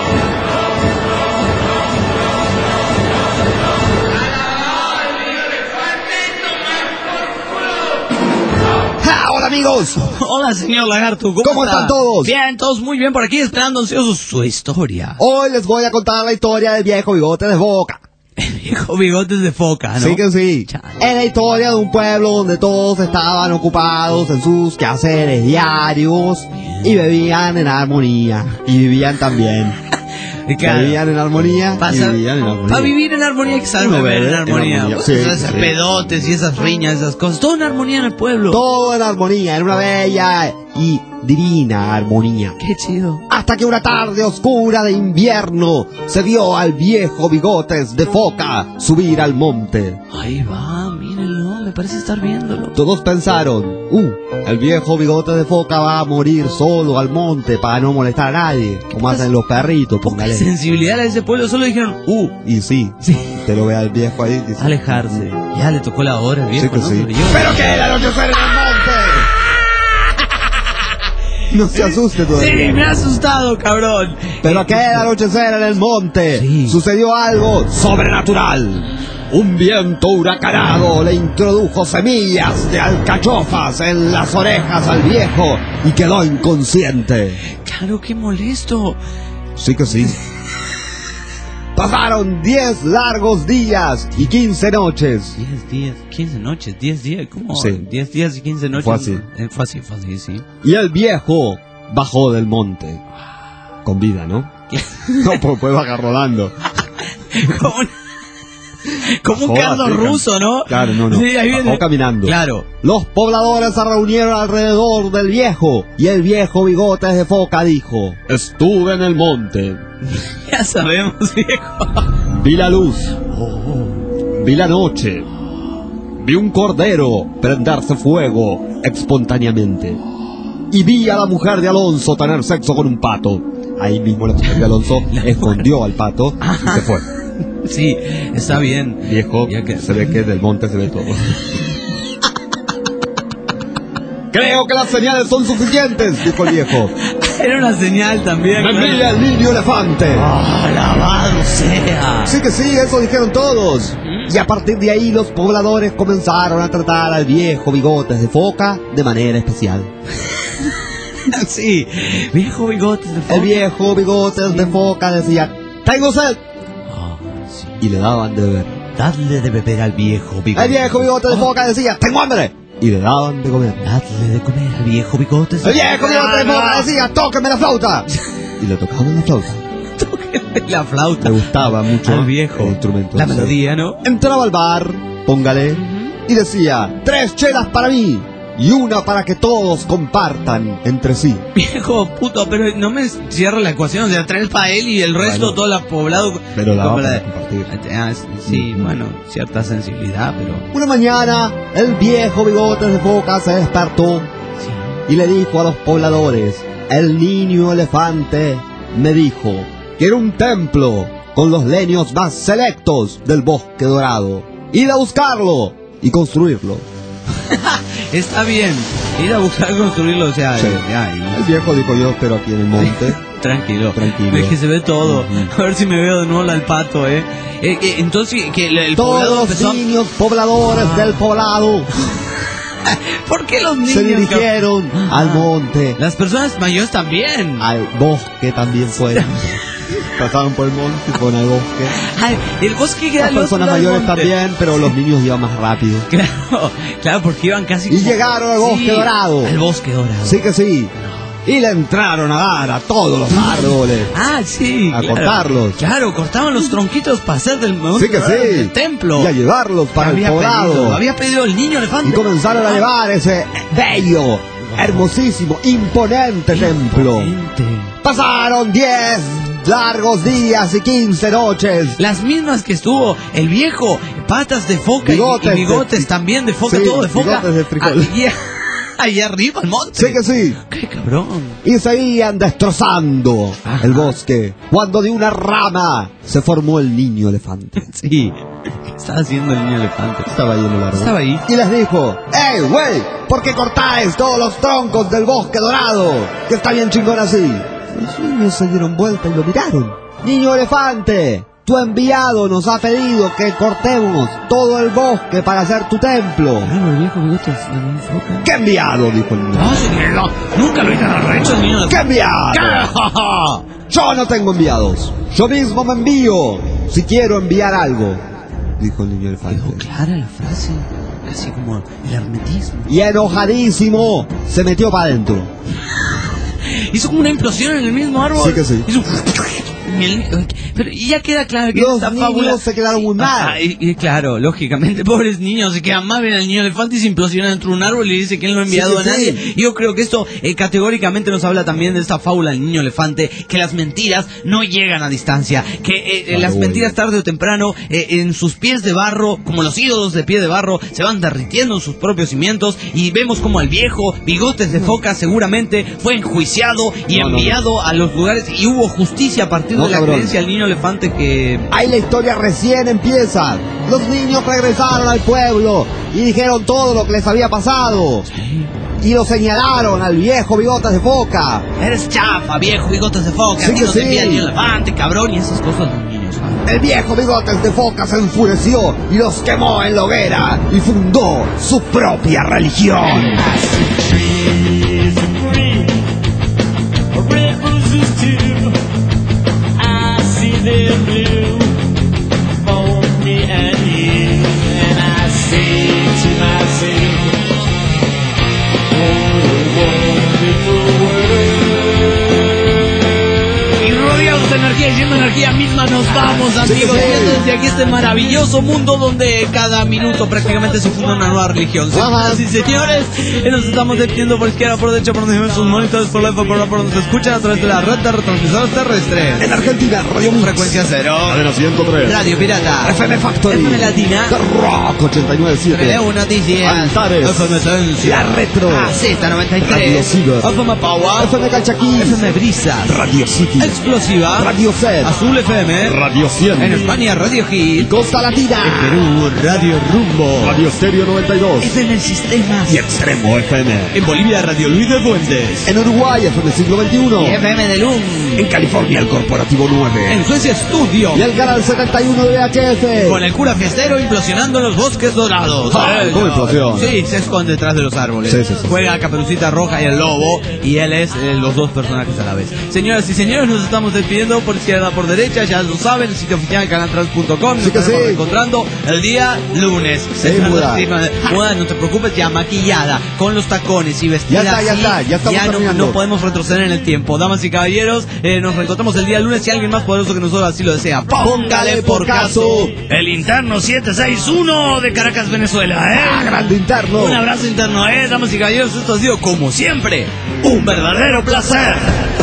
¡Hola, amigos! Hola, señor Lagarto. ¿Cómo están todos? Bien, todos muy bien por aquí, esperando ansiosos su historia. Hoy les voy a contar la historia del viejo Bigotes de Foca. El viejo Bigotes de Foca, ¿no? Sí que sí. Chale. Es la historia de un pueblo donde todos estaban ocupados en sus quehaceres diarios y bebían en armonía. Y vivían también. Claro. Vivían en armonía y vivían en armonía. Para vivir en armonía hay que saber beber en armonía. Sí, esas pedotes y esas riñas, esas cosas. Todo en armonía en el pueblo. Todo en armonía, en una bella y divina armonía. Qué chido. Hasta que una tarde oscura de invierno se vio al viejo Bigotes de Foca subir al monte. Ahí va, mírenlo, me parece estar viéndolo. Todos pensaron, el viejo Bigotes de Foca va a morir solo al monte para no molestar a nadie, como hacen los perritos, Poca póngale. sensibilidad a ese pueblo, solo dijeron, Y sí, te lo ve al viejo ahí. Dice, alejarse. Ya le tocó la hora al viejo, sí que ¿no? sí. Pero yo- ¡Pero que el anochecer en el monte! No se asuste todavía. Sí, me ha asustado, cabrón. Pero aquel anochecer en el monte Sí. sucedió algo sobrenatural. Un viento huracanado le introdujo semillas de alcachofas en las orejas al viejo y quedó inconsciente. Claro, qué molesto. Sí que sí. Pasaron 10 largos días y 15 noches. 10 días, 15 noches, 10 días, ¿cómo? Sí. 10 días y 15 noches. Fue así. Fue así, sí. Y el viejo bajó del monte. Con vida, ¿no? No, pues puede bajar rodando. Como un Bajó cardo así, ruso, ¿no? Claro, no. Sí, ahí Bajó viene. caminando. Claro. Los pobladores se reunieron alrededor del viejo y el viejo Bigotes de Foca dijo: estuve en el monte, Ya sabemos, viejo. vi la luz, vi la noche, vi un cordero prenderse fuego espontáneamente y vi a la mujer de Alonso tener sexo con un pato. Ahí mismo la mujer de Alonso escondió al pato y se fue. Sí, está bien. Viejo, Ya que- se ve que del monte se ve todo. Creo que las señales son suficientes, dijo el viejo. Era una señal también. ¡Me claro. envía el niño elefante! Alabado sea. Sí que sí, eso dijeron todos. Y a partir de ahí los pobladores comenzaron a tratar al viejo Bigotes de Foca de manera especial. Sí, viejo Bigotes de Foca. El viejo Bigotes de Foca decía: ¡tengo sed! Ah, sí. Y le daban de beber. Dadle de beber al viejo Bigotes. El viejo Bigotes de Foca decía: ¡tengo hambre! Y le daban de comer. Dadle de comer al viejo Bigotes de El viejo Bigotes de Foca decía: ¡tóqueme la flauta! Y le tocaban la flauta. La flauta. Le gustaba mucho Al viejo. el instrumento. La Sí. melodía, ¿no? Entraba al bar, póngale, y decía: 3 chelas para mí y una para que todos compartan entre sí. Viejo puto, pero no me cierra la ecuación. O sea, 3 para él y el resto Bueno. todo la poblado. Pero daba Como para compartir. Sí, bueno, cierta sensibilidad, pero. Una mañana, el viejo Bigotes de Foca se despertó Sí. y le dijo a los pobladores: el niño elefante me dijo que era un templo con los leños más selectos del bosque dorado. Ir a buscarlo y construirlo. Está bien. Ir a buscar construirlo, o sea, Sí. ya, El viejo dijo: yo espero aquí en el monte. tranquilo. Tranquilo. Es que se ve todo. Ujú. A ver si me veo de nuevo al pato, entonces, que el poblado Todos los empezó a... niños pobladores del poblado ¿Por qué los niños? se dirigieron al monte, Las personas mayores también. al bosque también fueron. Pasaban por el monte y fueron al bosque. Ay, el bosque queda Las al otro personas lado del mayores monte. también, pero los niños iban más rápido. Claro, porque iban casi Y llegaron al bosque dorado. Al bosque dorado. Sí que sí. Y le entraron a dar a todos los árboles. Ah, sí. A claro. cortarlos. Claro, cortaban los tronquitos para hacer del Sí que sí. del templo. Y a llevarlos para el poblado. Había pedido el niño Y elefante. comenzaron a llevar ese bello, hermosísimo, imponente templo. Imponente. Pasaron 10 largos días y 15 noches. Las mismas que estuvo el viejo, patas de foca Bigotes y bigotes de- también de foca, sí, todo de foca. bigotes de frijol. Allá arriba, al monte. Sí que sí. Qué cabrón. Y seguían destrozando Ajá. el bosque cuando de una rama se formó el niño elefante. Sí. ¿Qué estaba haciendo el niño elefante? Estaba ahí en el árbol. Estaba ahí. Y les dijo: ¡ey, güey! ¿Por qué cortáis todos los troncos del bosque dorado? Que está bien chingón así. Los niños se dieron vuelta y lo miraron. ¡Niño elefante! Tu enviado nos ha pedido que cortemos todo el bosque para hacer tu templo. Claro, el viejo bigotes de una foca. ¿Qué enviado? Dijo el niño. No, señor, nunca lo hubiera hecho el niño ¿Qué elefante. enviado? Yo no tengo enviados. Yo mismo me envío si quiero enviar algo, dijo el niño elefante. Quedó clara la frase, casi como el hermetismo. Y enojadísimo se metió para adentro. Hizo como una implosión en el mismo árbol. Sí que sí. Hizo... Pero ya queda claro que los esta niños fábula se quedaron muy mal. y claro, lógicamente, pobres niños, se quedan más bien al niño elefante y se implosiona dentro de un árbol y dice que él no ha enviado a nadie. Sí. Y yo creo que esto categóricamente nos habla también de esta fábula del niño elefante, que las mentiras no llegan a distancia, que las mentiras tarde o temprano en sus pies de barro, como los ídolos de pie de barro, se van derritiendo en sus propios cimientos, y vemos como el viejo Bigotes de Foca seguramente fue enjuiciado y enviado a los lugares, y hubo justicia a partir de la creencia del niño elefante que... Ahí la historia recién empieza. Los niños regresaron al pueblo y dijeron todo lo que les había pasado. Y lo señalaron al viejo Bigotes de Foca. Eres chafa, viejo Bigotes de Foca, Sí, a ti que no te sí. envía el niño elefante, cabrón, y esas cosas de los niños. El viejo Bigotes de Foca se enfureció y los quemó en la hoguera y fundó su propia religión. Y rodeados de energía y siendo energía misma nos vamos, amigos, viendo desde aquí este maravilloso mundo donde cada minuto prácticamente se funda una nueva religión. Señoras y señores, nos estamos despidiendo por izquierda, por derecha, por sus monitores, por la por donde se escuchan a través de la red de retransmisores terrestres. En Argentina, Radio Frecuencia Cero, Cadena 103, Radio Pirata, FM Factory, FM Latina, Rock 89.7, Releo Noticias, Antares, FM Esencia, La Retro, Z93, Radio Ciber, FM Power, FM Calchaquí, FM Brisas, Radio City, Explosiva, Radio Set, Azul FM, Radio 100, en España Radio Hit, Costa Latina, en Perú Radio Rumbo, Radio Stereo 92 FM Sistemas y Extremo FM. en Bolivia Radio Luis de Fuentes, En Uruguay, FM Siglo XXI. FM de Lum, En California, el Corporativo 9. en Suecia Estudio, Y el canal 71 de VHF. con el cura fiestero implosionando en los bosques dorados. ¿Cómo implosión? Sí, se esconde detrás de los árboles. Sí. Juega Caperucita Roja y el Lobo, y él es los dos personajes a la vez. Señoras y señores, nos estamos despidiendo por izquierda, por derecha, ya lo saben, el sitio oficial canaltrans.com. Nos Sí que estaremos sí. encontrando el día lunes. muda. Muda, no te preocupes, ya maquillada, con los tacones y vestida Ya estamos ya terminando. no podemos retroceder en el tiempo. Damas y caballeros, nos reencontramos el día lunes. Si alguien más poderoso que nosotros así lo desea, póngale por caso. El interno 761 de Caracas, Venezuela, Grande interno. Un abrazo interno, damas y caballeros. Esto ha sido, como siempre, un verdadero placer.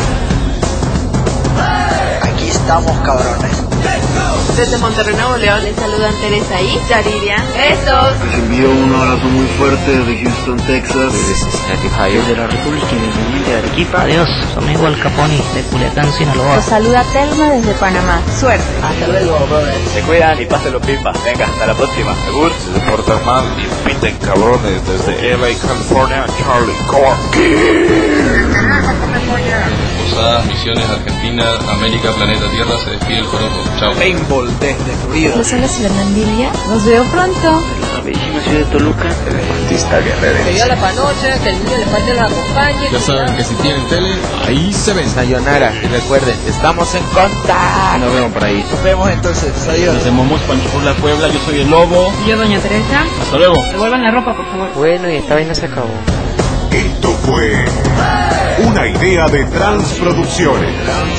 Aquí estamos, cabrones. Desde Monterrey, Nuevo León, les saludan Teresa y Yaridia. ¡Besos! Les envío un abrazo muy fuerte desde Houston, Texas. Desde la República Independiente de Arequipa. Adiós, soy igual Caponi de Culiacán, Sinaloa. Los saluda Telma desde Panamá. Suerte. Hasta luego, brother. Se cuidan y pásenlo pipa. Venga, hasta la próxima. Segur. Se portan mal y piten cabrones desde LA, California, Charlie Corky. Posadas, Misiones, Argentina, América, Planeta Tierra, se despide el Joropo. Chao. Paintball desde Florida. Les habla Fernandilla. Nos veo pronto. La bellísima ciudad de Toluca. El artista guerrero. Que Dios la panoche, que el niño elefante los acompañe. Ya saben que si tienen tele, ahí se ven. Sayonara. Y recuerden, estamos en contacto. Nos vemos por ahí. Nos vemos entonces. Adiós. Nos llamamos Pancho por la Puebla, yo soy el Lobo. Y yo, doña Teresa. Hasta luego. Devuelvan la ropa, por favor. Bueno, y esta vaina se acabó. Esto fue una idea de Transproducciones.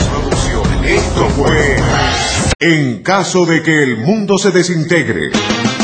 Esto fue En caso de que el mundo se desintegre.